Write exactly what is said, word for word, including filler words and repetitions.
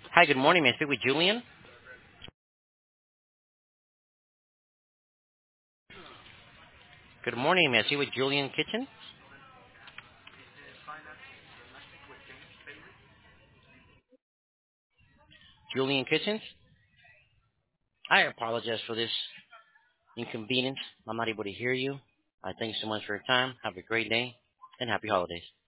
Hi, good morning. May I speak with Julian? Good morning. May I speak with Julian Kitchen? Julian Kitchens? I apologize for this inconvenience. I'm not able to hear you. I thank you so much for your time. Have a great day and happy holidays.